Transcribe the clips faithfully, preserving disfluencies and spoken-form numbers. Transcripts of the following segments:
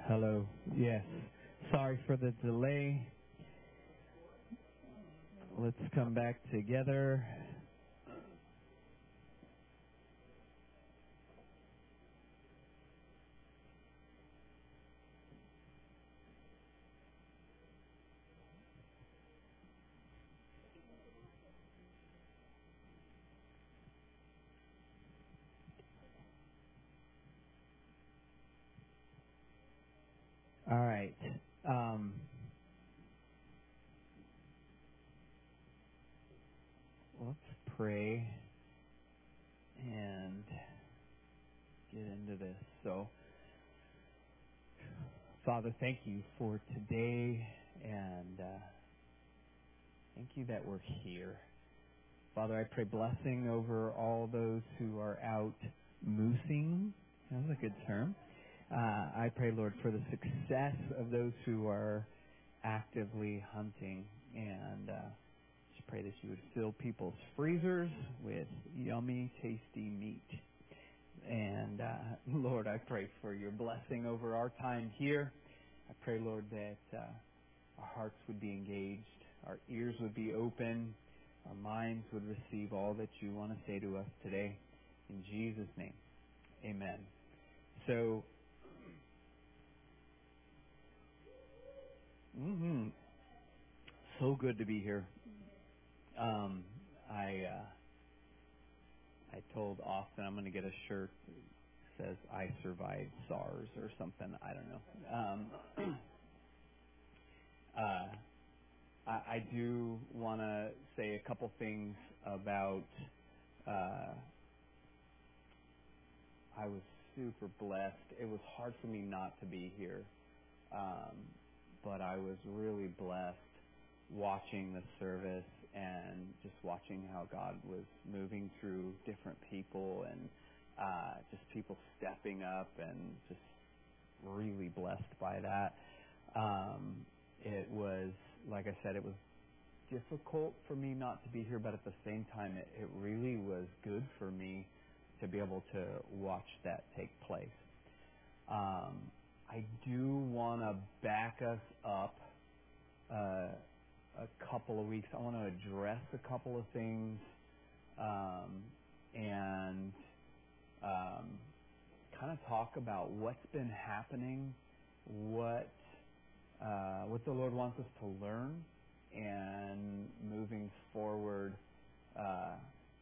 Hello. Yes. Sorry for the delay. Let's come back together. All right. Um, let's pray and get into this. So, Father, thank you for today, and uh, thank you that we're here. Father, I pray blessing over all those who are out moosing. That was a good term. Uh, I pray, Lord, for the success of those who are actively hunting, and uh, just pray that you would fill people's freezers with yummy, tasty meat. And uh, Lord, I pray for your blessing over our time here. I pray, Lord, that uh, our hearts would be engaged, our ears would be open, our minds would receive all that you want to say to us today. In Jesus' name, amen. So, mm-hmm, so good to be here. Um, I uh, I told Austin I'm going to get a shirt that says "I survived SARS" or something. I don't know. Um, uh, I, I do want to say a couple things about. Uh, I was super blessed. It was hard for me not to be here, um, but I was really blessed watching the service and just watching how God was moving through different people and uh, just people stepping up, and just really blessed by that. Um, it was, like I said, it was difficult for me not to be here, but at the same time, it, it really was good for me to be able to watch that take place. Um, I do want to back us up uh, a couple of weeks. I want to address a couple of things um, and um, kind of talk about what's been happening, what uh, what the Lord wants us to learn, and moving forward uh,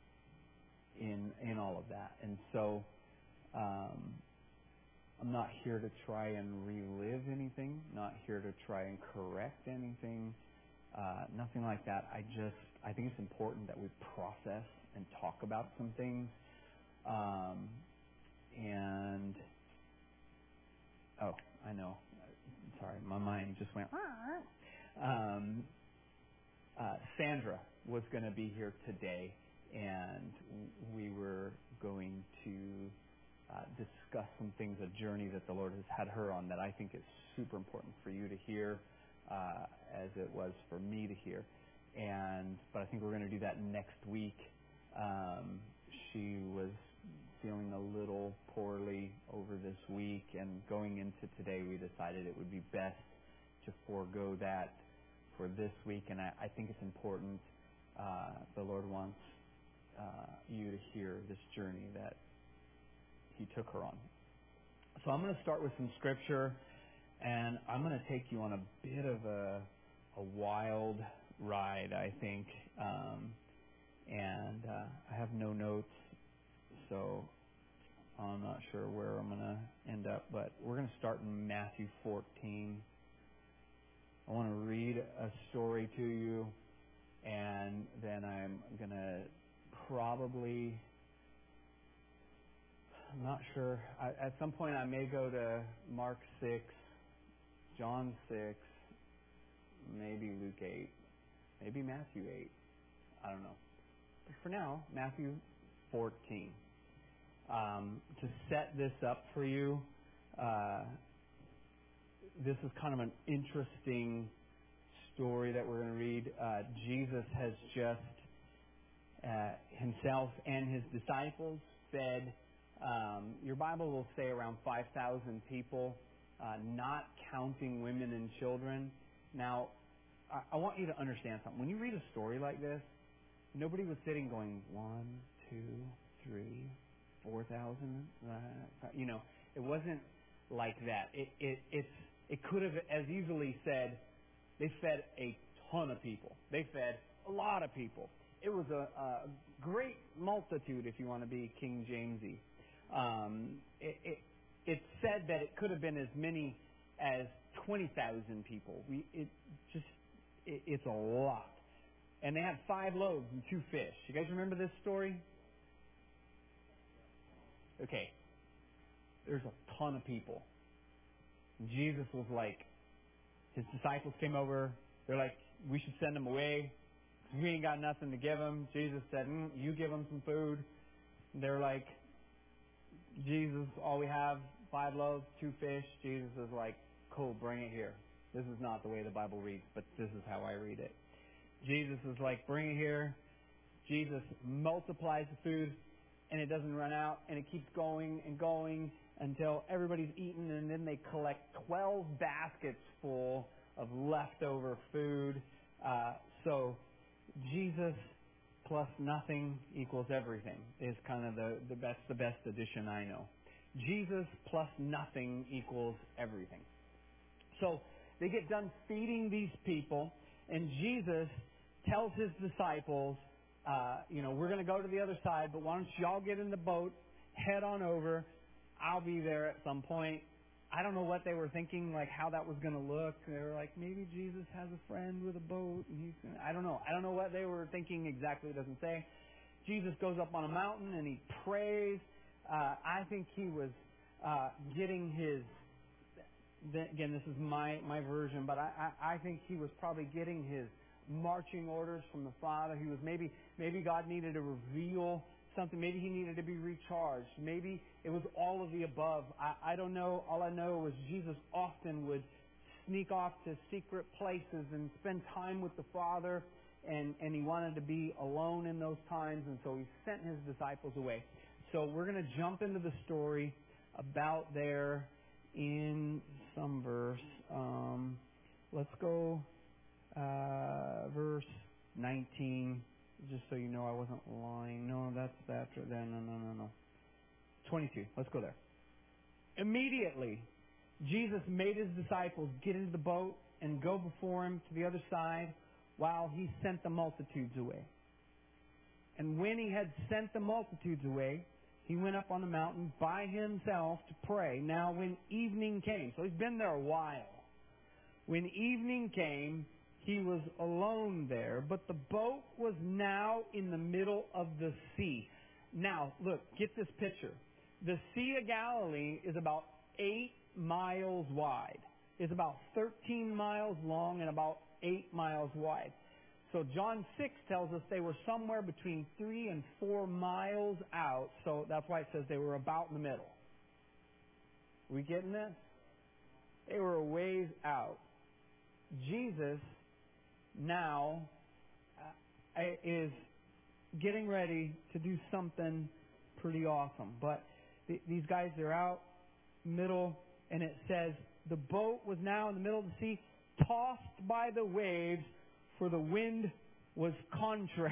in in all of that. And so um, I'm not here to try and relive anything, not here to try and correct anything, uh, nothing like that. I just I think it's important that we process and talk about some things. Um, and oh, I know. Sorry, my mind just went. Um, uh, Sandra was going to be here today, and we were going to uh, discuss some things, a journey that the Lord has had her on that I think is super important for you to hear, uh, as it was for me to hear. And but I think we're going to do that next week. Um, she was feeling a little poorly over this week, and going into today, we decided it would be best to forego that for this week. And I, I think it's important. Uh, the Lord wants uh, you to hear this journey that He took her on. So I'm going to start with some scripture, and I'm going to take you on a bit of a, a wild ride, I think. Um, and uh, I have no notes, so I'm not sure where I'm going to end up, but we're going to start in Matthew fourteen. I want to read a story to you, and then I'm going to probably, I'm not sure, I, at some point I may go to Mark six, John six, maybe Luke eight, maybe Matthew eight. I don't know. But for now, Matthew fourteen. Um, to set this up for you, uh, this is kind of an interesting story that we're going to read. Uh, Jesus has just uh, himself and his disciples fed, um, your Bible will say around five thousand people. uh, not counting women and children. Now, I, I want you to understand something. When you read a story like this, nobody was sitting going, one, two, three, four thousand. Uh, you know, it wasn't like that. It, it, it's, it could have as easily said, they fed a ton of people. They fed a lot of people. It was a, a great multitude, if you want to be King Jamesy. Um, it, it, it said that it could have been as many as twenty thousand people. We, it just, it, it's a lot. And they had five loaves and two fish. You guys remember this story? Okay. There's a ton of people. Jesus was like, his disciples came over. They're like, we should send them away. We ain't got nothing to give them. Jesus said, mm, you give them some food. They're like, Jesus, all we have, five loaves, two fish. Jesus is like, cool, bring it here. This is not the way the Bible reads, but this is how I read it. Jesus is like, bring it here. Jesus multiplies the food, and it doesn't run out, and it keeps going and going until everybody's eaten, and then they collect twelve baskets full of leftover food. Uh, so Jesus plus nothing equals everything is kind of the, the best the best addition I know. Jesus plus nothing equals everything. So they get done feeding these people, and Jesus tells his disciples, uh, you know, we're going to go to the other side, but why don't y'all get in the boat, head on over. I'll be there at some point. I don't know what they were thinking, like how that was going to look. They were like, maybe Jesus has a friend with a boat, and he's gonna, I don't know. I don't know what they were thinking exactly. It doesn't say. Jesus goes up on a mountain and he prays. Uh, I think he was uh, getting his. Again, this is my my version, but I, I I think he was probably getting his marching orders from the Father. He was maybe maybe God needed to reveal something. Maybe he needed to be recharged. Maybe it was all of the above. I, I don't know. All I know was Jesus often would sneak off to secret places and spend time with the Father, and, and he wanted to be alone in those times, and so he sent his disciples away. So we're going to jump into the story about there in some verse. Um, let's go uh, verse nineteen. Just so you know, I wasn't lying. No, that's after then. No, no, no, no. twenty-two. Let's go there. Immediately, Jesus made his disciples get into the boat and go before him to the other side while he sent the multitudes away. And when he had sent the multitudes away, he went up on the mountain by himself to pray. Now, when evening came, so he's been there a while. When evening came, he was alone there, but the boat was now in the middle of the sea. Now, look, get this picture. The Sea of Galilee is about eight miles wide. It's about thirteen miles long and about eight miles wide. So John six tells us they were somewhere between three and four miles out, so that's why it says they were about in the middle. Are we getting this? They were a ways out. Jesus now uh, is getting ready to do something pretty awesome. But th- these guys, they're out middle, and it says the boat was now in the middle of the sea, tossed by the waves, for the wind was contrary.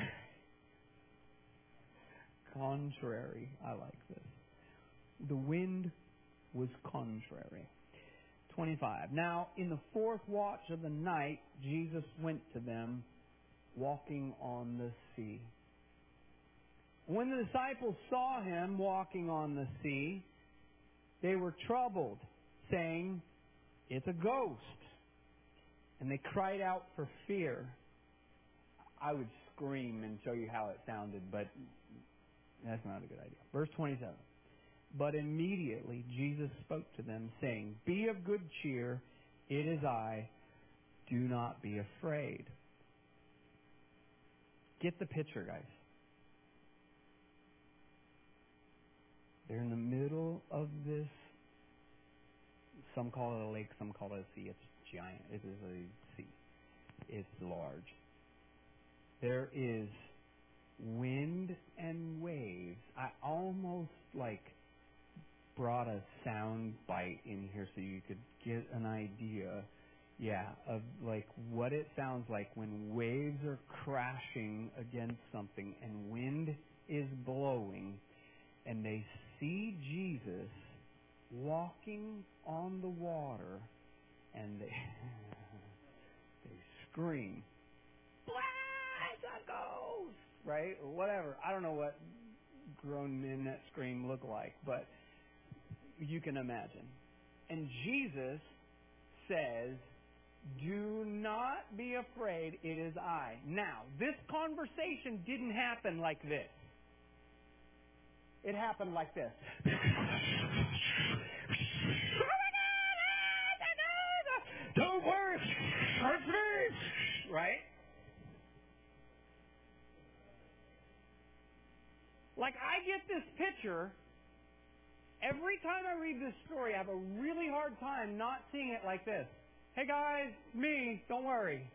Contrary. I like this. The wind was contrary. twenty-five. Now, in the fourth watch of the night, Jesus went to them, walking on the sea. When the disciples saw him walking on the sea, they were troubled, saying, "It's a ghost." And they cried out for fear. I would scream and show you how it sounded, but that's not a good idea. Verse twenty-seven. But immediately Jesus spoke to them, saying, "Be of good cheer, it is I. Do not be afraid." Get the picture, guys. They're in the middle of this. Some call it a lake, some call it a sea. It's giant. It is a sea. It's large. There is wind and waves. I almost like brought a sound bite in here so you could get an idea, yeah, of like what it sounds like when waves are crashing against something and wind is blowing and they see Jesus walking on the water and they they scream, "It's a ghost!" Right? Or whatever. I don't know what grown men that scream look like, but you can imagine. And Jesus says, "Do not be afraid, it is I." Now, this conversation didn't happen like this. It happened like this. Don't worry. Right? Like, I get this picture. Every time I read this story, I have a really hard time not seeing it like this. "Hey guys, me, don't worry."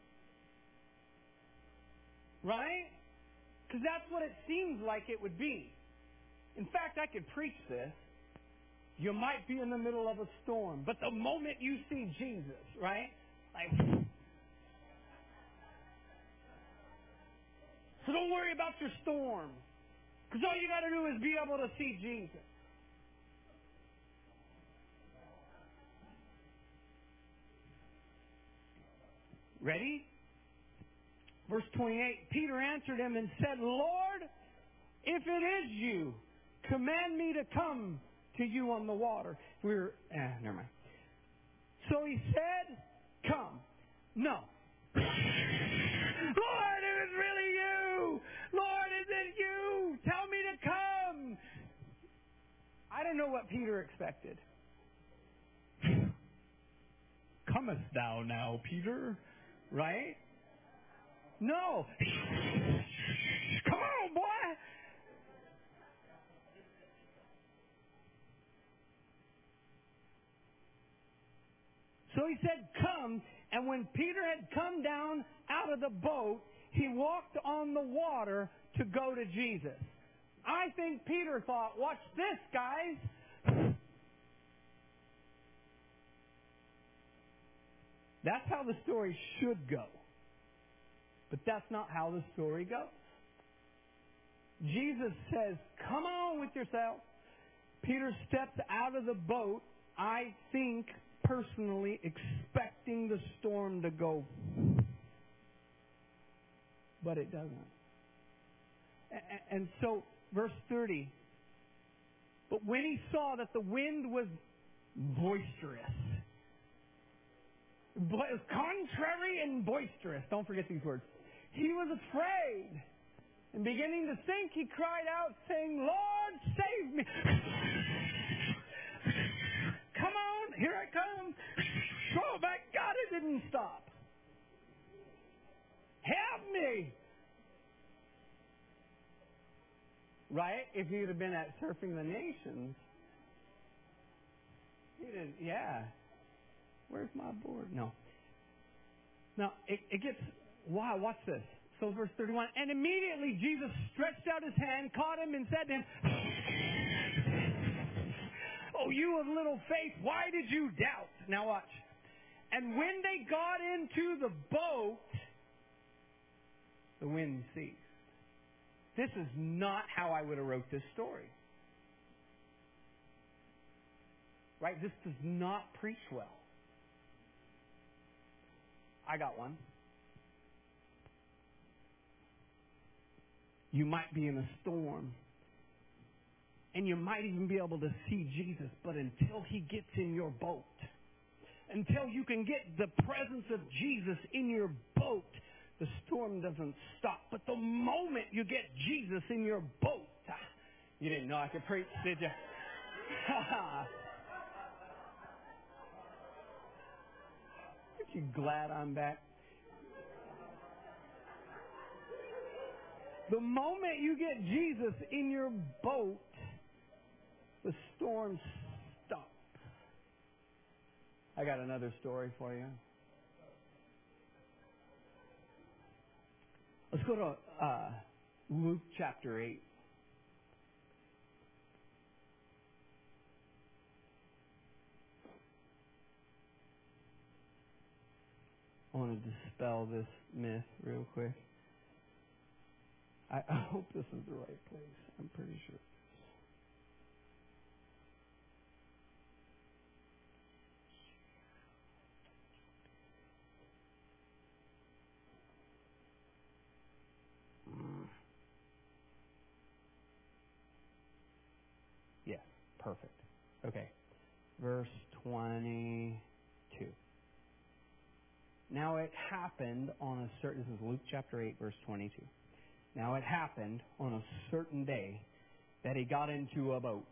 Right? Because that's what it seems like it would be. In fact, I could preach this. You might be in the middle of a storm, but the moment you see Jesus, right? Like, so don't worry about your storm. Because all you got to do is be able to see Jesus. Ready? Verse twenty-eight, Peter answered him and said, "Lord, if it is you, command me to come to you on the water." We were, eh, never mind. So he said, "Come." No. "Lord, if it's really you, Lord, is it you? Tell me to come." I don't know what Peter expected. "Comest thou now, Peter?" Right? No. "Come on, boy." So he said, "Come." And when Peter had come down out of the boat, he walked on the water to go to Jesus. I think Peter thought, "Watch this, guys." That's how the story should go. But that's not how the story goes. Jesus says, "Come on with yourself." Peter steps out of the boat, I think, personally expecting the storm to go. But it doesn't. And so, verse thirty, but when he saw that the wind was boisterous, contrary and boisterous, don't forget these words, he was afraid. And beginning to sink, he cried out, saying, "Lord, save me." Come on, here I come. Oh my God, it didn't stop. Help me. Right? If you'd have been at Surfing the Nations, you didn't, yeah. Where's my board? No. Now, it, it gets, wow, watch this. So verse thirty-one, and immediately Jesus stretched out his hand, caught him, and said to him, "Oh, you of little faith, why did you doubt?" Now watch. And when they got into the boat, the wind ceased. This is not how I would have wrote this story. Right? This does not preach well. I got one. You might be in a storm. And you might even be able to see Jesus. But until he gets in your boat, until you can get the presence of Jesus in your boat, the storm doesn't stop. But the moment you get Jesus in your boat, you didn't know I could preach, did you? Aren't you glad I'm back? The moment you get Jesus in your boat, the storms stop. I got another story for you. Let's go to uh, Luke chapter eight. I want to dispel this myth real quick. I, I hope this is the right place. I'm pretty sure. Mm. Yes, perfect. Okay, verse twenty-two. Now it happened on a certain, this is Luke chapter eight, verse twenty-two. Now it happened on a certain day that he got into a boat.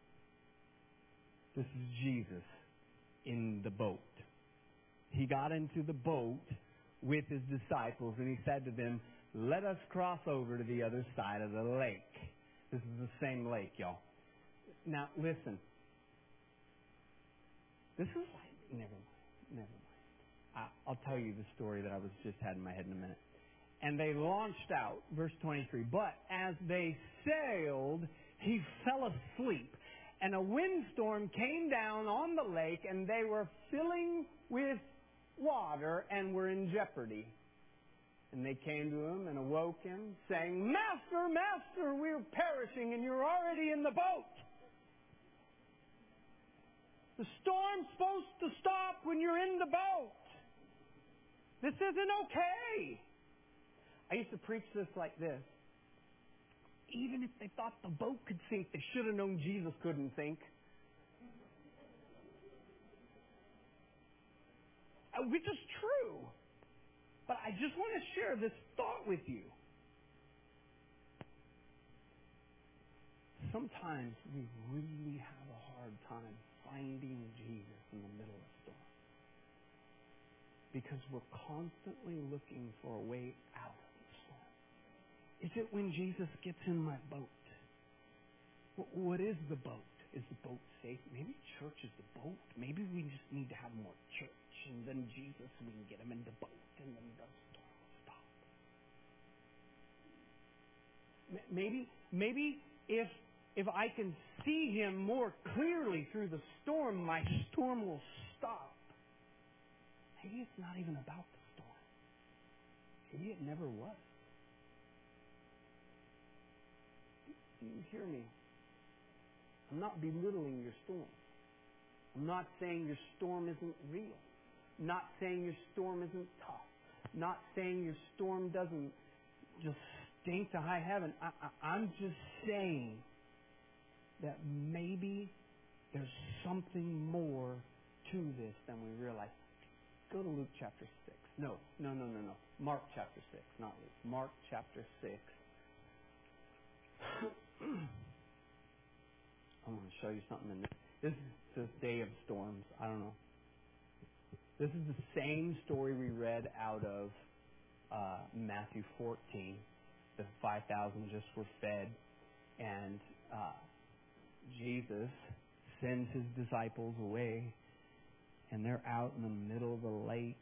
This is Jesus in the boat. He got into the boat with his disciples and he said to them, let us cross over to the other side of the lake. This is the same lake, y'all. Now listen. This is like, never mind, never mind. I, I'll tell you the story that I was just had in my head in a minute. And they launched out, verse twenty-three. But as they sailed, he fell asleep. And a windstorm came down on the lake, and they were filling with water and were in jeopardy. And they came to him and awoke him, saying, Master, Master, we're perishing, and you're already in the boat. The storm's supposed to stop when you're in the boat. This isn't okay. I used to preach this like this. Even if they thought the boat could sink, they should have known Jesus couldn't sink. Which is true. But I just want to share this thought with you. Sometimes we really have a hard time finding Jesus in the middle of a storm. Because we're constantly looking for a way out of the storm. Is it when Jesus gets in my boat? What is the boat? Is the boat safe? Maybe church is the boat. Maybe we just need to have more church, and then Jesus, we can get him in the boat, and then the storm will stop. Maybe, maybe if if I can see him more clearly through the storm, my storm will stop. Maybe it's not even about the storm. Maybe it never was. Do you hear me? I'm not belittling your storm. I'm not saying your storm isn't real. I'm not saying your storm isn't tough. I'm not saying your storm doesn't just stink to high heaven. I, I, I'm just saying that maybe there's something more to this than we realize. Go to Luke chapter six. No, no, no, no, no. Mark chapter six, not Luke. Mark chapter six. I want to show you something in this. This is this day of storms. I don't know. This is the same story we read out of uh, Matthew fourteen. The five thousand just were fed, and uh, Jesus sends his disciples away, and they're out in the middle of the lake.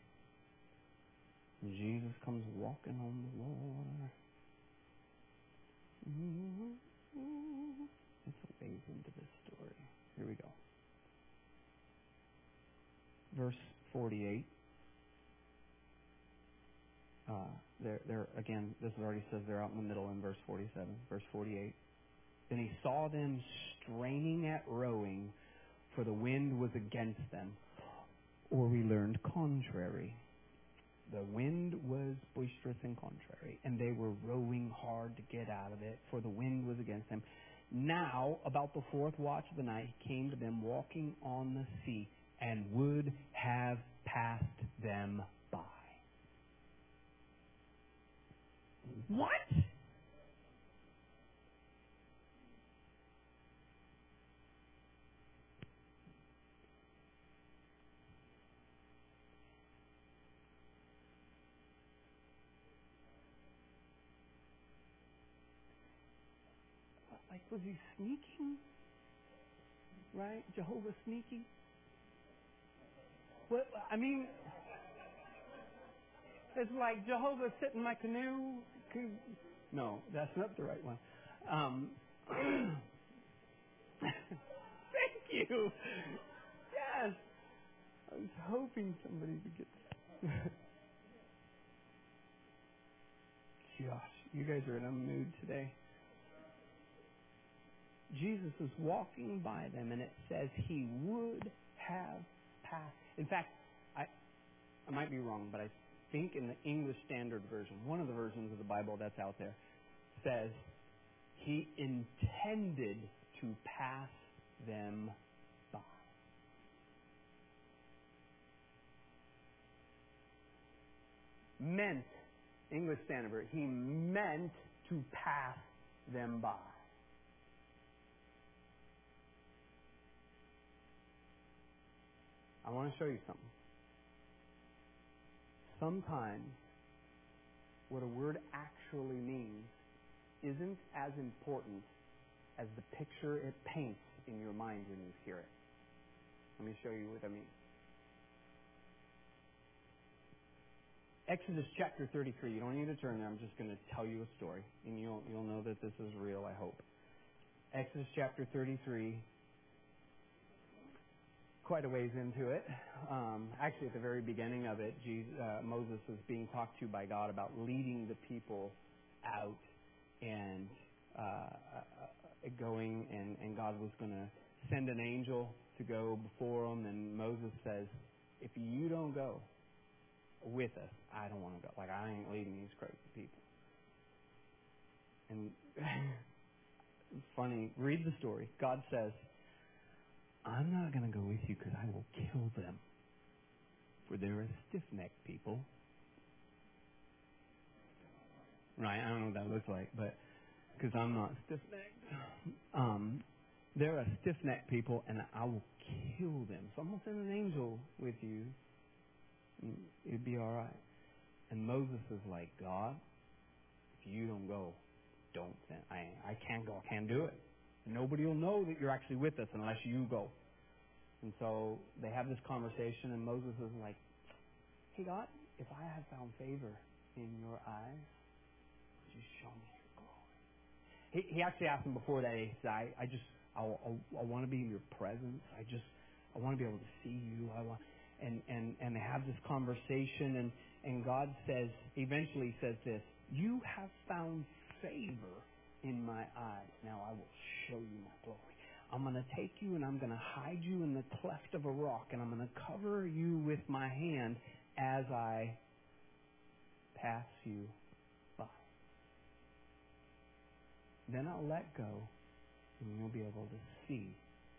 And Jesus comes walking on the water. It's a ways into this story. Here we go. Verse forty-eight. Uh, there, there again. This already says they're out in the middle in verse forty-seven. Verse forty-eight. Then he saw them straining at rowing, for the wind was against them. Or we learned contrary. The wind was boisterous and contrary, and they were rowing hard to get out of it, for the wind was against them. Now, about the fourth watch of the night, he came to them walking on the sea, and would have passed them by. What? Like, was he sneaking? Right? Jehovah sneaking? Well, I mean, it's like Jehovah sit in my canoe. No, that's not the right one. Um, thank you. Yes. I was hoping somebody would get that. Gosh, you guys are in a mood today. Jesus is walking by them, and it says he would have passed. In fact, I, I might be wrong, but I think in the English Standard Version, one of the versions of the Bible that's out there, says he intended to pass them by. Meant, English Standard Version, he meant to pass them by. I want to show you something. Sometimes what a word actually means isn't as important as the picture it paints in your mind when you hear it. Let me show you what I mean. Exodus chapter thirty-three. You don't need to turn there. I'm just going to tell you a story, and you'll you'll know that this is real, I hope. Exodus chapter thirty-three. Quite a ways into it. Um, actually, at the very beginning of it, Jesus, uh, Moses was being talked to by God about leading the people out and uh, uh, going, and, and God was going to send an angel to go before them. And Moses says, "If you don't go with us, I don't want to go. Like, I ain't leading these crazy people." And it's funny. Read the story. God says, "I'm not going to go with you because I will kill them. For they're a stiff-necked people." Right, I don't know what that looks like, but because I'm not stiff-necked. Um, they're a stiff-necked people, and I will kill them. So I'm going to send an angel with you. And it'd be all right. And Moses is like, "God, if you don't go, don't send. I, I can't go. I can't do it. Nobody will know that you're actually with us unless you go." And so they have this conversation, and Moses is like, "Hey, God, if I have found favor in your eyes, would you show me your glory?" He, he actually asked him before that. He said, I, I just, I, I, I want to be in your presence. I just, I want to be able to see you. I want, and, and, and they have this conversation, and, and God says, eventually says this, "You have found favor in my eyes. Now I will show you my glory. I'm going to take you and I'm going to hide you in the cleft of a rock, and I'm going to cover you with my hand as I pass you by. Then I'll let go, and you'll be able to see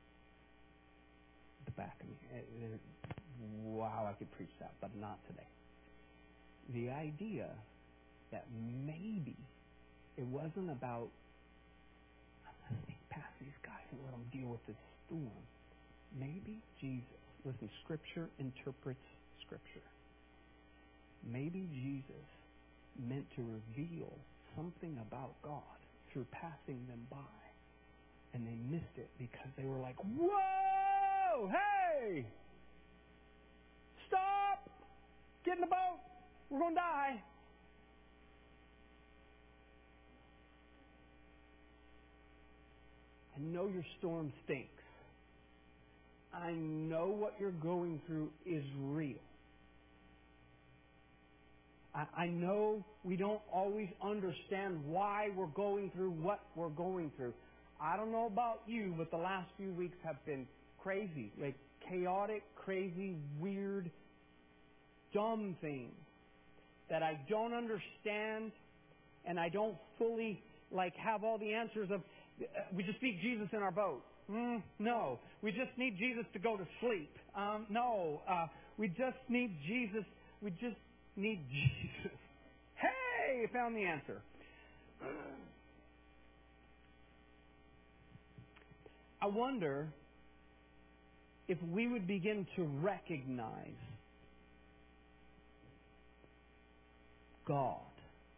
the back of me." It, it, wow, I could preach that, but not today. The idea that maybe it wasn't about, "I'm going to sneak past these guys and let them deal with this storm." Maybe Jesus, listen, Scripture interprets Scripture. Maybe Jesus meant to reveal something about God through passing them by, and they missed it because they were like, "Whoa, hey, stop, get in the boat, we're going to die." I know your storm stinks. I know what you're going through is real. I, I know we don't always understand why we're going through what we're going through. I don't know about you, but the last few weeks have been crazy, like chaotic, crazy, weird, dumb things that I don't understand, and I don't fully like have all the answers of. We just need Jesus in our boat. Mm, no. We just need Jesus to go to sleep. Um, no. Uh, we just need Jesus. We just need Jesus. Hey, found the answer. I wonder if we would begin to recognize God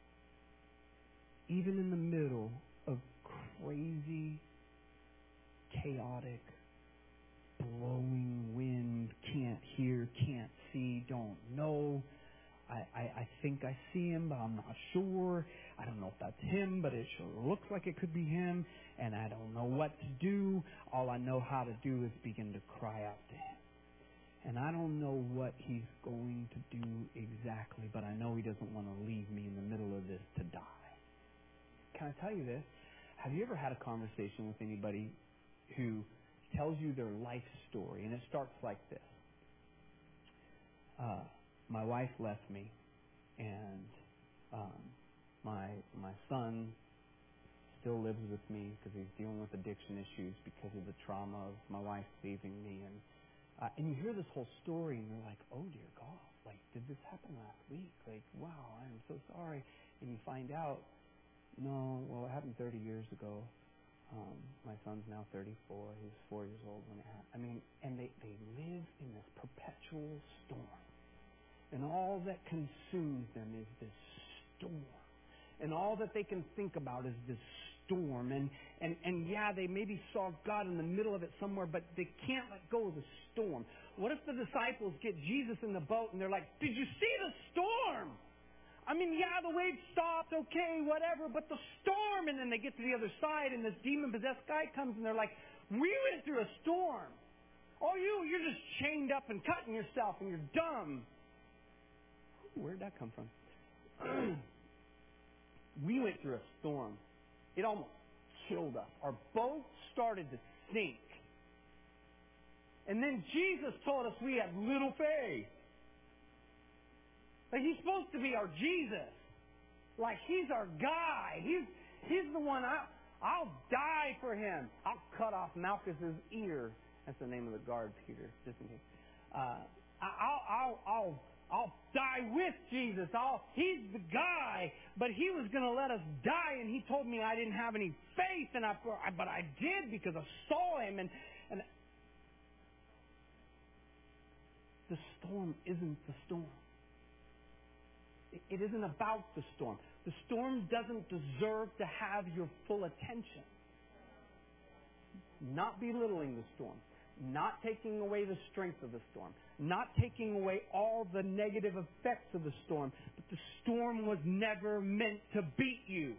even in the middle of crazy, chaotic, blowing wind, can't hear, can't see, don't know. I, I, I think I see him, but I'm not sure. I don't know if that's him, but it sure looks like it could be him, and I don't know what to do. All I know how to do is begin to cry out to him. And I don't know what He's going to do exactly, but I know He doesn't want to leave me in the middle of this to die. Can I tell you this? Have you ever had a conversation with anybody who tells you their life story, and it starts like this? Uh, my wife left me, and um, my my son still lives with me because he's dealing with addiction issues because of the trauma of my wife leaving me. And uh, and you hear this whole story, and you're like, oh, dear God, like, did this happen last week? Like, wow, I'm so sorry. And you find out, no, well, it happened thirty years ago. Um, my son's now thirty-four. He was four years old when it happened. I mean, and they, they live in this perpetual storm. And all that consumes them is this storm. And all that they can think about is this storm. And, and, and yeah, they maybe saw God in the middle of it somewhere, but they can't let go of the storm. What if the disciples get Jesus in the boat and they're like, did you see the storm? I mean, yeah, the wave stopped, okay, whatever, but the storm, and then they get to the other side, and this demon-possessed guy comes, and they're like, we went through a storm. Oh, you, you're just chained up and cutting yourself, and you're dumb. Where'd that come from? We went through a storm. It almost killed us. Our boat started to sink. And then Jesus told us we had little faith. Like, He's supposed to be our Jesus. Like, He's our guy. He's He's the one, I, I'll die for Him. I'll cut off Malchus's ear. That's the name of the guard, Peter, just in case. Uh, I'll, I'll, I'll, I'll die with Jesus. I'll, he's the guy. But He was going to let us die, and He told me I didn't have any faith, and I, but I did because I saw Him. And, and the storm isn't the storm. It isn't about the storm. The storm doesn't deserve to have your full attention. Not belittling the storm. Not taking away the strength of the storm. Not taking away all the negative effects of the storm. But the storm was never meant to beat you.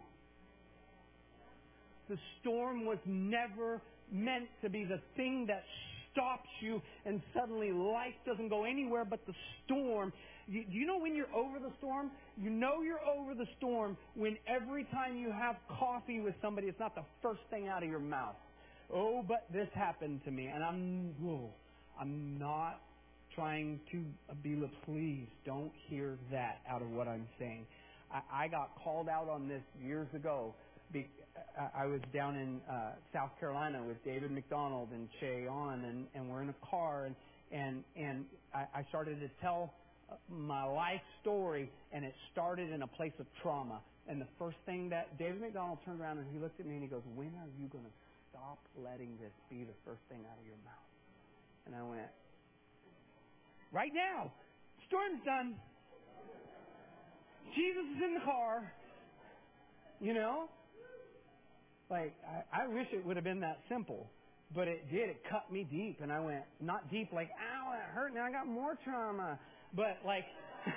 The storm was never meant to be the thing that stops you and suddenly life doesn't go anywhere but the storm. You, you know when you're over the storm? You know you're over the storm when every time you have coffee with somebody, it's not the first thing out of your mouth. Oh, but this happened to me. And I'm, whoa, I'm not trying to be, please don't hear that out of what I'm saying. I, I got called out on this years ago. Be, I, I was down in uh, South Carolina with David McDonald and Che On, and, and we're in a car, and, and, and I, I started to tell my life story, and it started in a place of trauma. And the first thing that David McDonald turned around and he looked at me and he goes, when are you going to stop letting this be the first thing out of your mouth? And I went, right now. Storm's done. Jesus is in the car. You know? Like, I, I wish it would have been that simple. But it did. It cut me deep. And I went, not deep like, ow, it hurt. Now I got more trauma. But like...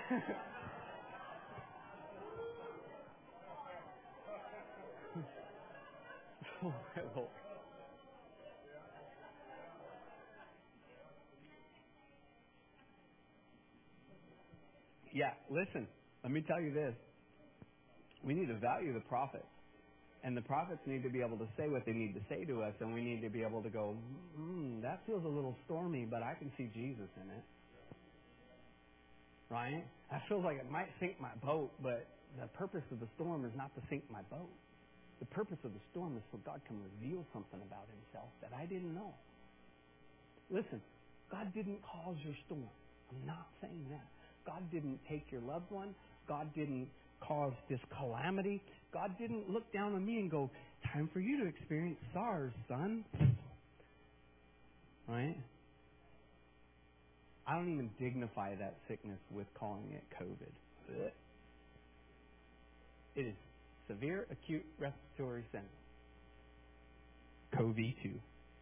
oh, my Lord. Yeah, listen. Let me tell you this. We need to value the prophets. And the prophets need to be able to say what they need to say to us, and we need to be able to go, hmm, that feels a little stormy, but I can see Jesus in it. Right? That feels like it might sink my boat, but the purpose of the storm is not to sink my boat. The purpose of the storm is so God can reveal something about Himself that I didn't know. Listen, God didn't cause your storm. I'm not saying that. God didn't take your loved one. God didn't cause this calamity. God didn't look down on me and go, time for you to experience SARS, son. Right? I don't even dignify that sickness with calling it COVID. It is severe acute respiratory syndrome. COVID two.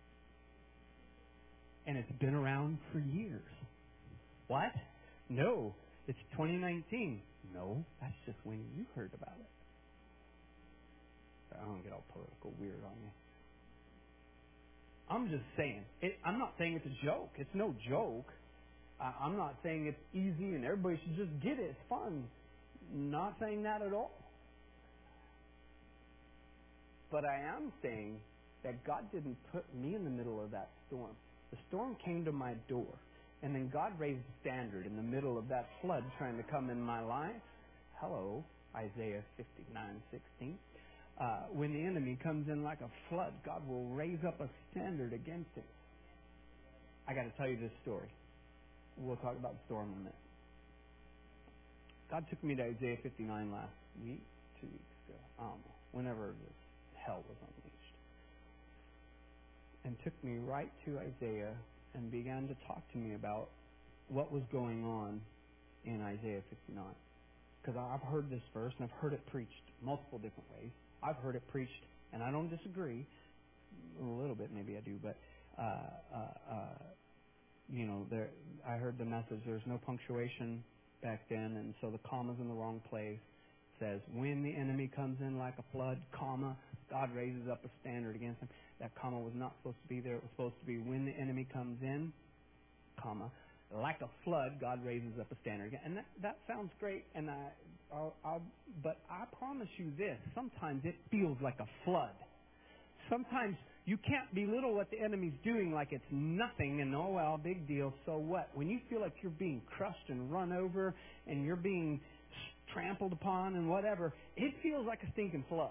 And it's been around for years. What? No, it's twenty nineteen. No, that's just when you heard about it. I don't get all political weird on you. I'm just saying. It, I'm not saying it's a joke. It's no joke. I, I'm not saying it's easy and everybody should just get it. It's fun. Not saying that at all. But I am saying that God didn't put me in the middle of that storm. The storm came to my door. And then God raised a standard in the middle of that flood trying to come in my life. Hello, Isaiah fifty-nine sixteen. Uh, when the enemy comes in like a flood, God will raise up a standard against it. I got to tell you this story. We'll talk about the storm in a minute. God took me to Isaiah fifty-nine last week, two weeks ago. I don't know, whenever this hell was unleashed. And took me right to Isaiah and began to talk to me about what was going on in Isaiah fifty-nine. Because I've heard this verse and I've heard it preached multiple different ways. I've heard it preached, and I don't disagree. A little bit, maybe I do, but uh, uh, uh, you know, there. I heard the message. There's no punctuation back then, and so the comma's in the wrong place. It says, when the enemy comes in like a flood, comma, God raises up a standard against him. That comma was not supposed to be there. It was supposed to be when the enemy comes in, comma, like a flood, God raises up a standard again. And that, that sounds great, and I, I'll, I'll, but I promise you this, sometimes it feels like a flood. Sometimes you can't belittle what the enemy's doing like it's nothing and, oh, well, big deal, so what? When you feel like you're being crushed and run over and you're being trampled upon and whatever, it feels like a stinking flood.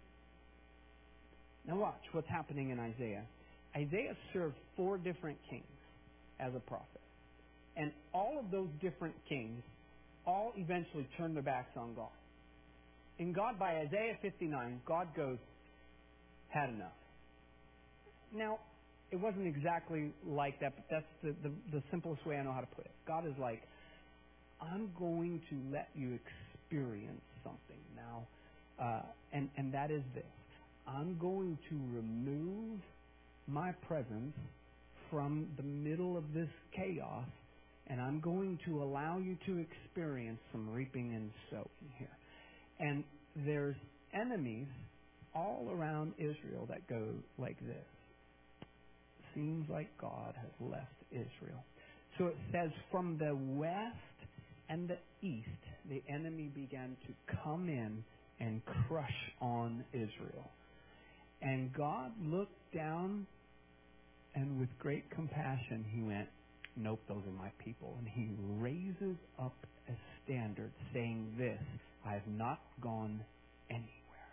Now watch what's happening in Isaiah. Isaiah served four different kings as a prophet. And all of those different kings all eventually turned their backs on God. And God, by Isaiah fifty-nine, God goes, had enough. Now, it wasn't exactly like that, but that's the, the, the simplest way I know how to put it. God is like, I'm going to let you experience something now, uh, and, and that is this. I'm going to remove my presence from the middle of this chaos, and I'm going to allow you to experience some reaping and sowing here. And there's enemies all around Israel that go like this. Seems like God has left Israel. So it says, from the west and the east, the enemy began to come in and crush on Israel. And God looked down, and with great compassion, he went, nope, those are my people. And he raises up a standard saying this, I have not gone anywhere.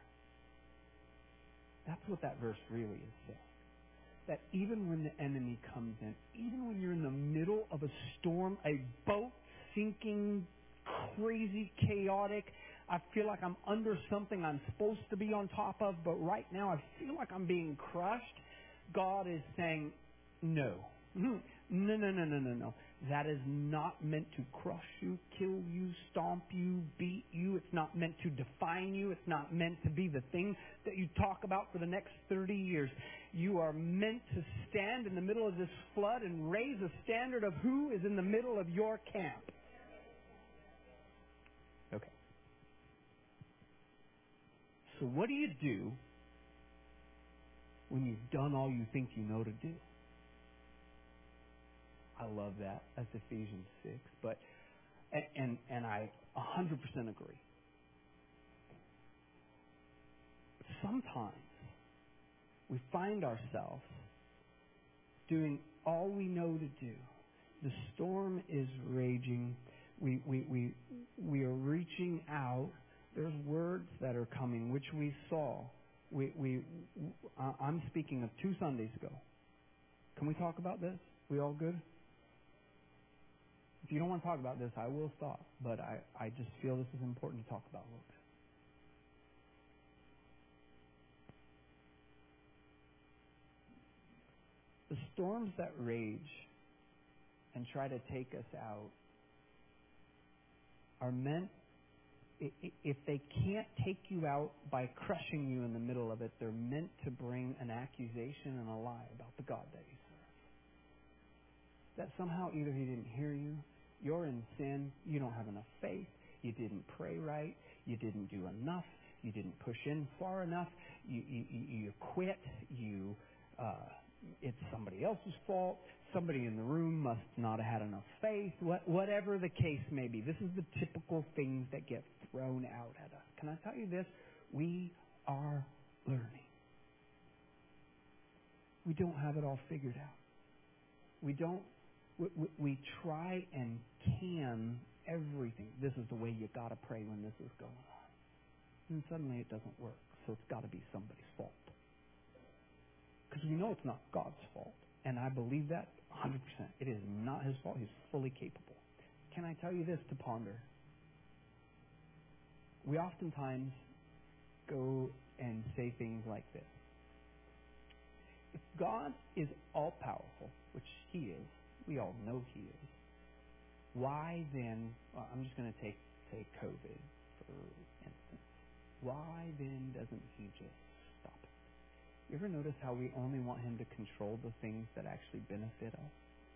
That's what that verse really is saying. That even when the enemy comes in, even when you're in the middle of a storm, a boat sinking, crazy, chaotic, I feel like I'm under something I'm supposed to be on top of, but right now I feel like I'm being crushed. God is saying, no. No, no, no, no, no, no. That is not meant to crush you, kill you, stomp you, beat you. It's not meant to define you. It's not meant to be the thing that you talk about for the next thirty years. You are meant to stand in the middle of this flood and raise a standard of who is in the middle of your camp. Okay. So what do you do when you've done all you think you know to do? I love that. That's Ephesians six. But and and, and I one hundred percent agree. But sometimes we find ourselves doing all we know to do. The storm is raging. We we we we are reaching out. There's words that are coming, which we saw. We we uh, I'm speaking of two Sundays ago. Can we talk about this? We all good? If you don't want to talk about this, I will stop. But I, I just feel this is important to talk about a little bit. The storms that rage and try to take us out are meant, if they can't take you out by crushing you in the middle of it, they're meant to bring an accusation and a lie about the God that you serve. That somehow either he didn't hear you, you're in sin, you don't have enough faith, you didn't pray right, you didn't do enough, you didn't push in far enough, you you, you quit, you uh, it's somebody else's fault, somebody in the room must not have had enough faith, what, whatever the case may be. This is the typical things that get thrown out at us. Can I tell you this? We are learning. We don't have it all figured out. We don't, we, we, we try and can everything. This is the way you got to pray when this is going on. And suddenly it doesn't work. So it's got to be somebody's fault. Because we know it's not God's fault. And I believe that one hundred percent. It is not His fault. He's fully capable. Can I tell you this to ponder? We oftentimes go and say things like this. If God is all-powerful, which He is, we all know He is, why then, well, I'm just going to take, take COVID, for instance. Why then doesn't He just stop it? You ever notice how we only want Him to control the things that actually benefit us?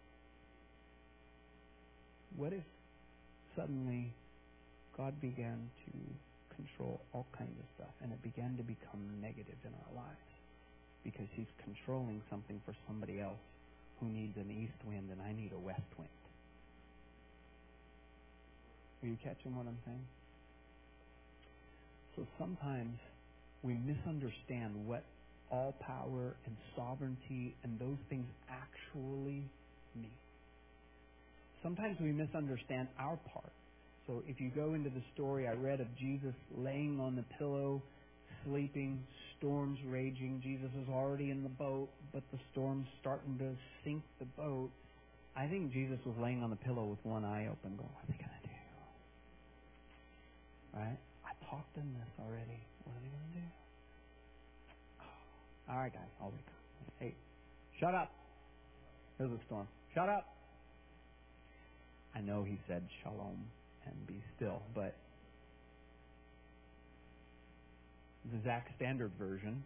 What if suddenly God began to control all kinds of stuff and it began to become negative in our lives? Because He's controlling something for somebody else who needs an east wind and I need a west wind. Are you catching what I'm saying? So sometimes we misunderstand what all power and sovereignty and those things actually mean. Sometimes we misunderstand our part. So if you go into the story I read of Jesus laying on the pillow, sleeping, storms raging, Jesus is already in the boat, but the storm's starting to sink the boat. I think Jesus was laying on the pillow with one eye open going, what are they going to do? Right? I talked in this already. What are they going to do? Oh. All right, guys, I'll wake up. Hey, shut up. There's a storm. Shut up. I know He said shalom and be still, but the Zach Standard version,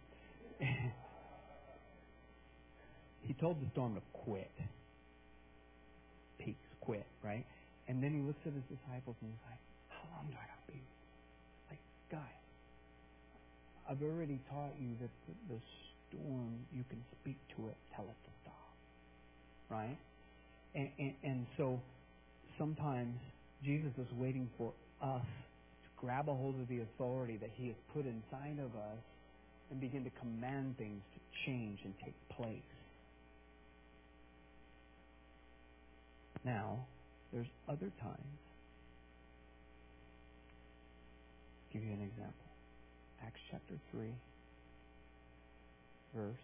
He told the storm to quit. Peace, quit, right? And then He looks at His disciples and He's like, how long do I got to be? Like, guys, I've already taught you that the, the storm, you can speak to it, tell it to stop, right? And, and, and so sometimes Jesus is waiting for us to grab a hold of the authority that He has put inside of us and begin to command things to change and take place. Now, there's other times. I'll give you an example. Acts chapter three, verse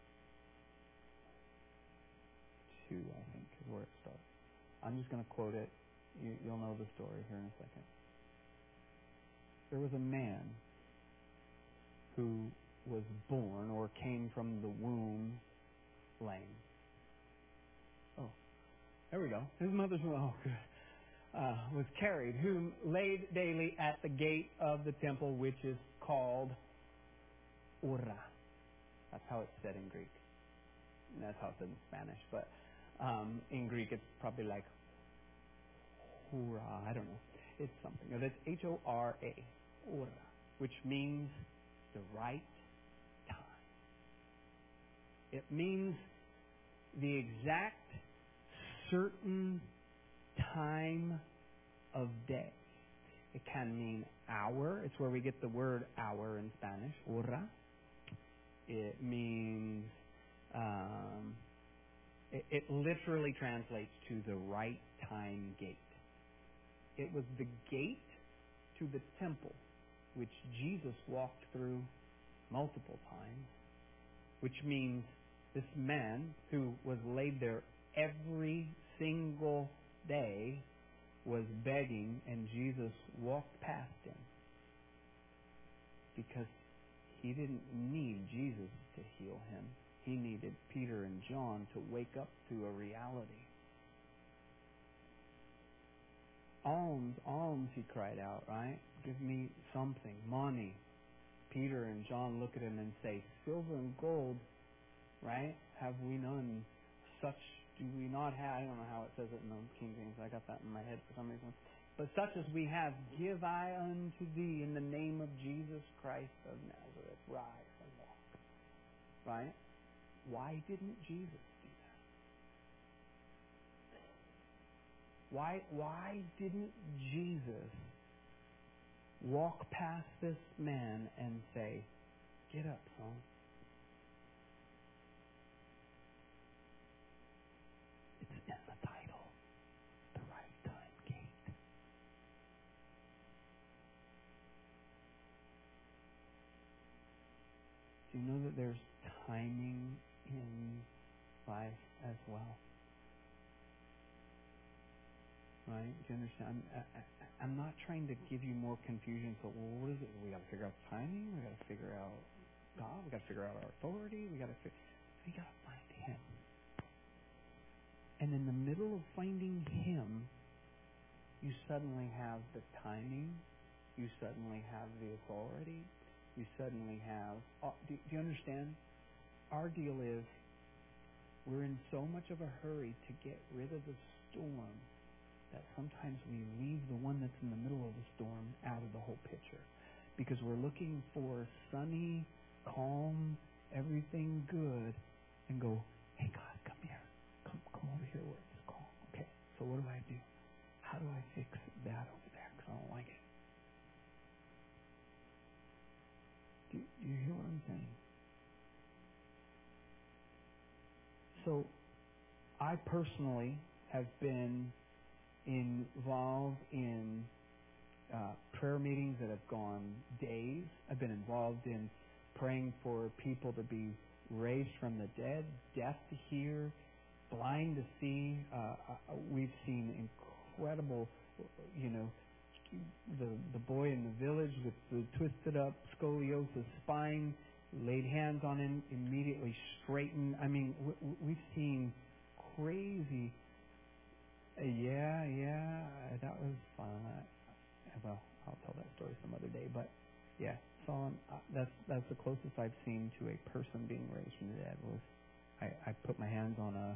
two, I think, is where it starts. I'm just going to quote it. You, you'll know the story here in a second. There was a man who was born or came from the womb lame. Oh, there we go. His mother's, oh, good. Uh, was carried, whom laid daily at the gate of the temple, which is called Ora. That's how it's said in Greek. And that's how it's said in Spanish. But um, in Greek, it's probably like Hora. I don't know. It's something. No, that's H O R A. Ora. Which means the right time. It means the exact certain time of day. It can mean hour. It's where we get the word hour in Spanish, hora. It means, um, it, it literally translates to the right time gate. It was the gate to the temple, which Jesus walked through multiple times, which means this man who was laid there every single day was begging, and Jesus walked past him because he didn't need Jesus to heal him. He needed Peter and John to wake up to a reality. Alms, alms, he cried out, right? Give me something, money. Peter and John look at him and say, silver and gold, right? Have we none? Such do we not have. I don't know how it says it in the King James. I got that in my head for some reason. But such as we have, give I unto thee in the name of Jesus Christ of Nazareth. Rise and walk. Right? Why didn't Jesus do that? Why, why didn't Jesus walk past this man and say, get up, son? It's in the title, The Right Time Gate. Do you know that there's timing in life as well? Right? Do you understand? I'm, I, I, I'm not trying to give you more confusion. So, well, what is it? We got to figure out timing. We got to figure out God. We got to figure out our authority. We got to figure. We got to find Him. And in the middle of finding Him, you suddenly have the timing. You suddenly have the authority. You suddenly have. Oh, do, do you understand? Our deal is we're in so much of a hurry to get rid of the storm that sometimes we leave the one that's in the middle of the storm out of the whole picture. Because we're looking for sunny, calm, everything good, and go, hey God, come here. Come come over here where it's calm. Okay, so what do I do? How do I fix that over there? Because I don't like it. Do, do you hear what I'm saying? So, I personally have been involved in uh, prayer meetings that have gone days. I've been involved in praying for people to be raised from the dead, deaf to hear, blind to see. Uh, we've seen incredible, you know, the the boy in the village with the twisted up scoliosis spine, laid hands on him, immediately straightened. I mean, we've seen crazy. Yeah, yeah, that was fun. I, well, I'll tell that story some other day. But yeah, so uh, that's that's the closest I've seen to a person being raised from the dead. Was I, I put my hands on a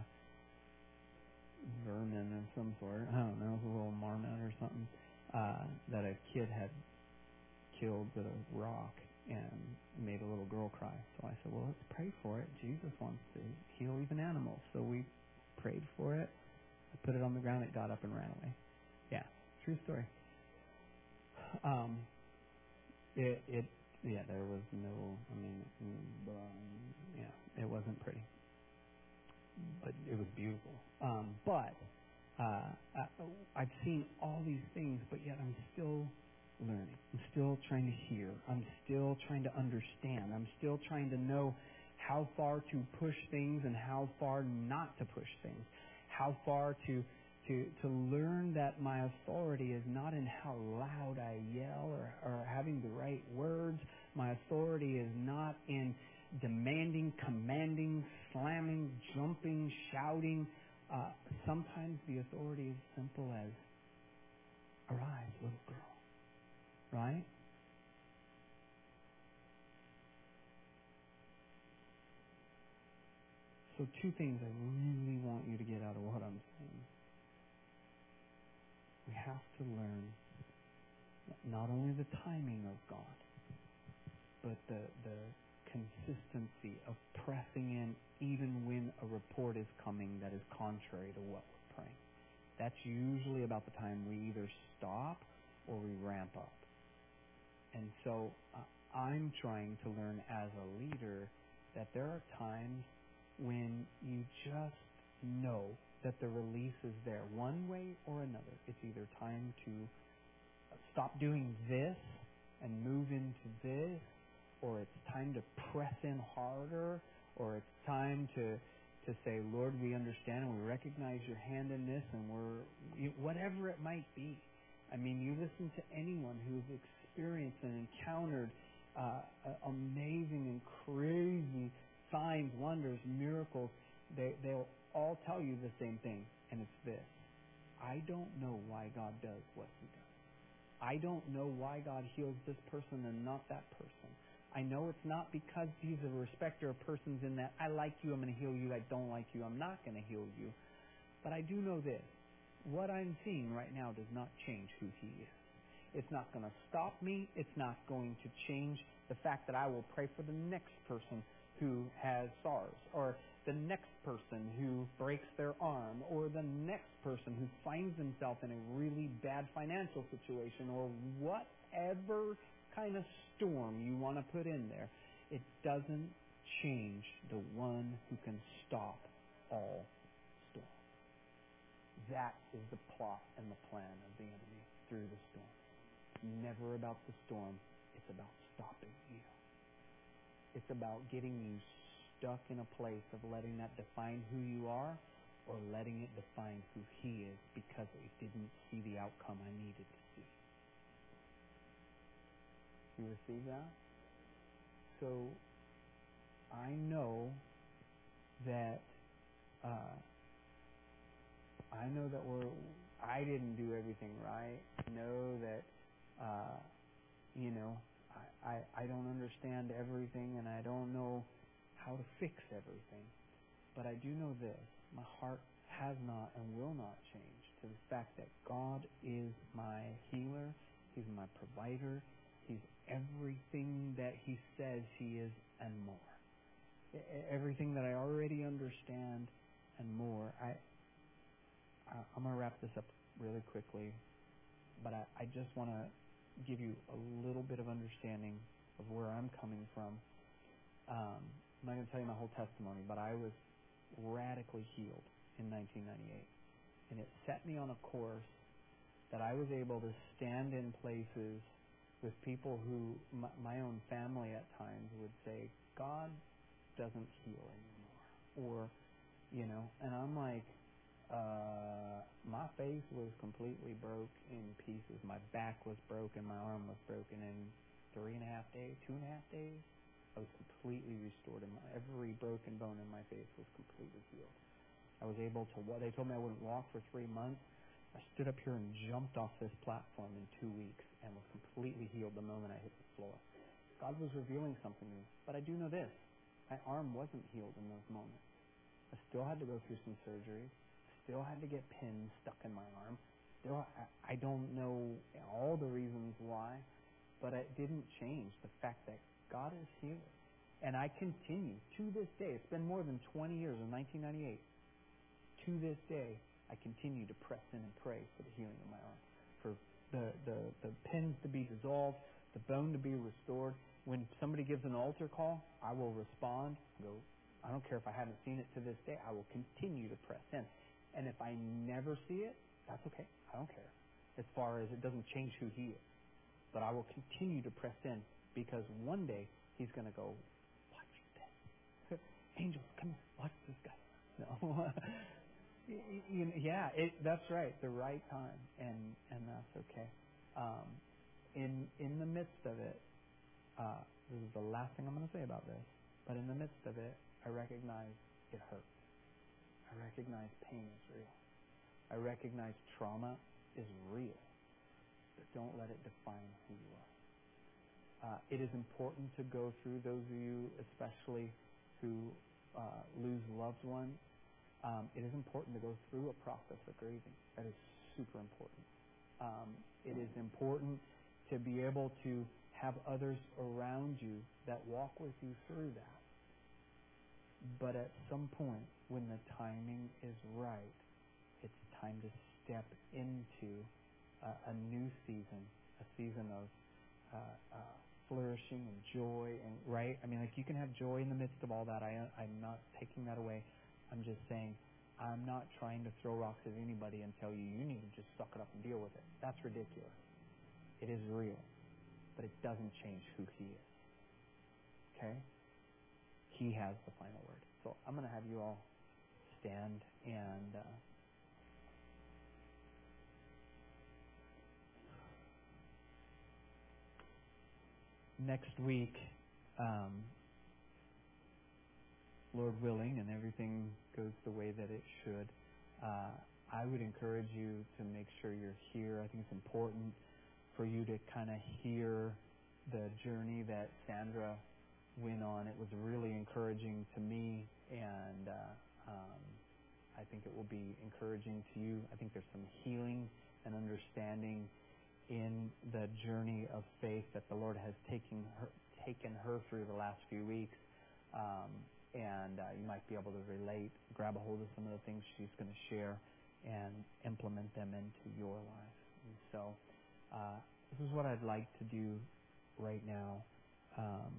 vermin of some sort. I don't know, a little marmot or something uh, that a kid had killed with a rock and made a little girl cry. So I said, well, let's pray for it. Jesus wants to heal even animals. So we prayed for it. I put it on the ground. It got up and ran away. Yeah, true story. Um, it, it, yeah, there was no, I mean, um, yeah, it wasn't pretty, but it was beautiful. Um, but uh, I, I've seen all these things, but yet I'm still learning. I'm still trying to hear. I'm still trying to understand. I'm still trying to know how far to push things and how far not to push things. How far to to to learn that my authority is not in how loud I yell or, or having the right words. My authority is not in demanding, commanding, slamming, jumping, shouting. Uh, sometimes the authority is simple as, arise, little girl. Right? So two things I really want you to get out of what I'm saying. We have to learn not only the timing of God, but the the consistency of pressing in even when a report is coming that is contrary to what we're praying. That's usually about the time we either stop or we ramp up. And so uh, I'm trying to learn as a leader that there are times when you just know that the release is there one way or another. It's either time to stop doing this and move into this, or it's time to press in harder, or it's time to to say, Lord, we understand and we recognize your hand in this, and we're, whatever it might be. I mean, you listen to anyone who's experienced and encountered uh, amazing and crazy signs, wonders, miracles. They, they'll all tell you the same thing, and it's this. I don't know why God does what He does. I don't know why God heals this person and not that person. I know it's not because He's a respecter of persons in that I like you, I'm going to heal you. I don't like you, I'm not going to heal you. But I do know this. What I'm seeing right now does not change who He is. It's not going to stop me. It's not going to change the fact that I will pray for the next person who has SARS, or the next person who breaks their arm, or the next person who finds himself in a really bad financial situation, or whatever kind of storm you want to put in there, it doesn't change the one who can stop all storms. That is the plot and the plan of the enemy through the storm. Never about the storm. It's about stopping you. It's about getting you stuck in a place of letting that define who you are, or letting it define who He is, because it didn't see the outcome I needed to see. You receive that? So I know that uh, I know that we're. I didn't do everything right. I know that uh, you know I, I I don't understand everything, and I don't know how to fix everything. But I do know this: my heart has not and will not change to the fact that God is my healer. He's my provider. He's everything that He says He is and more. Everything that I already understand and more. I, I I'm going to wrap this up really quickly, but I, I just want to give you a little bit of understanding of where I'm coming from. Um, I'm not going to tell you my whole testimony, but I was radically healed in nineteen ninety-eight. And it set me on a course that I was able to stand in places with people who, my, my own family at times would say, God doesn't heal anymore. Or, you know, and I'm like, uh, my face was completely broke in pieces. My back was broken. My arm was broken in three and a half days, two and a half days. I was completely restored. And my, every broken bone in my face was completely healed. I was able to, they told me I wouldn't walk for three months. I stood up here and jumped off this platform in two weeks and was completely healed the moment I hit the floor. God was revealing something to me. But I do know this. My arm wasn't healed in those moments. I still had to go through some surgery. Still had to get pins stuck in my arm. Still, I, I don't know all the reasons why, but it didn't change the fact that God is healer. And I continue to this day. It's been more than twenty years, in nineteen ninety-eight. To this day, I continue to press in and pray for the healing of my arm, for the, the, the pins to be dissolved, the bone to be restored. When somebody gives an altar call, I will respond. Go. I don't care if I haven't seen it to this day. I will continue to press in. And if I never see it, that's okay. I don't care. As far as it doesn't change who He is. But I will continue to press in, because one day He's going to go, watch this. Angel, come here. Watch this guy. No. Yeah, it, that's right. The right time, and and that's okay. Um, in in the midst of it, uh, this is the last thing I'm going to say about this. But in the midst of it, I recognize it hurts. I recognize pain is real. I recognize trauma is real. But don't let it define who you are. Uh, it is important to go through, those of you especially who uh, lose loved ones. Um, it is important to go through a process of grieving. That is super important. Um, it is important to be able to have others around you that walk with you through that. But at some point, when the timing is right, it's time to step into a, a new season, a season of uh, uh, flourishing and joy, and right. I mean, like, you can have joy in the midst of all that. I, I'm not taking that away. I'm just saying, I'm not trying to throw rocks at anybody and tell you you need to just suck it up and deal with it. That's ridiculous. It is real, but it doesn't change who He is. Okay? He has the final word. So I'm going to have you all stand, and uh, next week, um, Lord willing, and everything goes the way that it should, uh, I would encourage you to make sure you're here. I think it's important for you to kind of hear the journey that Sandra went on. It was really encouraging to me, and uh, um, I think it will be encouraging to you. I think there's some healing and understanding in the journey of faith that the Lord has taken her, taken her through the last few weeks. Um, and uh, you might be able to relate, grab a hold of some of the things she's going to share, and implement them into your life. And so uh, this is what I'd like to do right now. Um,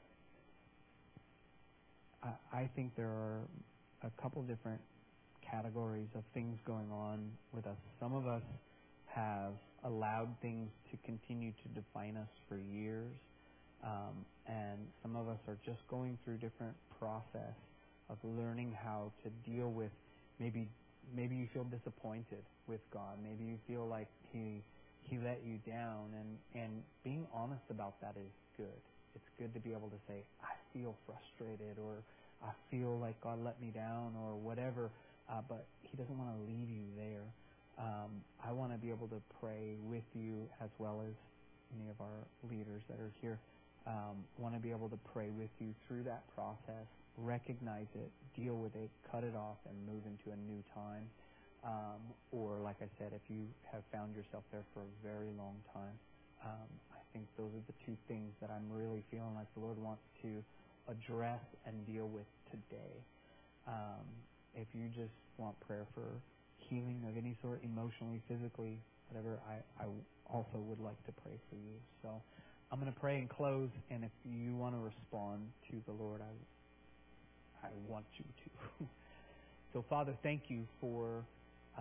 I, I think there are a couple different categories of things going on with us. Some of us have allowed things to continue to define us for years, um, and some of us are just going through different process of learning how to deal with maybe maybe you feel disappointed with God. Maybe you feel like He He let you down, and, and being honest about that is good. It's good to be able to say, I feel frustrated, or I feel like God let me down, or whatever, uh, but He doesn't want to leave you there. Um, I want to be able to pray with you as well as any of our leaders that are here. Um, want to be able to pray with you through that process, recognize it, deal with it, cut it off, and move into a new time. Um, or, like I said, if you have found yourself there for a very long time, um, I think those are the two things that I'm really feeling like the Lord wants to address and deal with today. Um, if you just want prayer for healing of any sort, emotionally, physically, whatever, I, I also would like to pray for you. So I'm going to pray and close, and if you want to respond to the Lord, I, I want you to. So, Father, thank you for uh,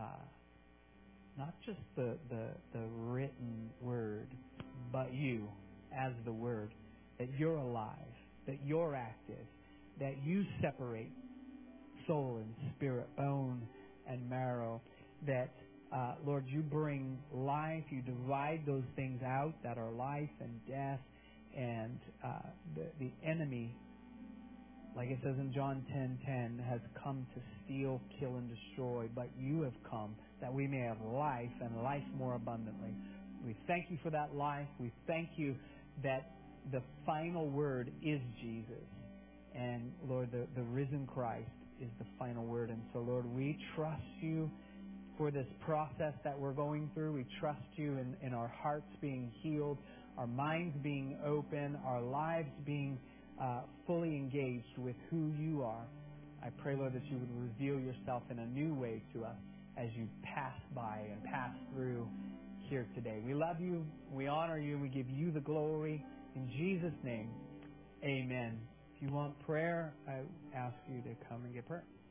not just the, the, the written word, but you as the word, that you're alive, that you're active, that you separate soul and spirit, bone and marrow, that, uh, Lord, you bring life, you divide those things out that are life and death, and uh, the, the enemy, like it says in John ten ten, has come to steal, kill, and destroy, but you have come that we may have life and life more abundantly. We thank you for that life. We thank you that the final word is Jesus. And, Lord, the, the risen Christ is the final word. And so, Lord, we trust you for this process that we're going through. We trust you in, in our hearts being healed, our minds being open, our lives being uh, fully engaged with who you are. I pray, Lord, that you would reveal yourself in a new way to us as you pass by and pass through here today. We love you, we honor you, we give you the glory. In Jesus' name, amen. If you want prayer, I ask you to come and get prayer.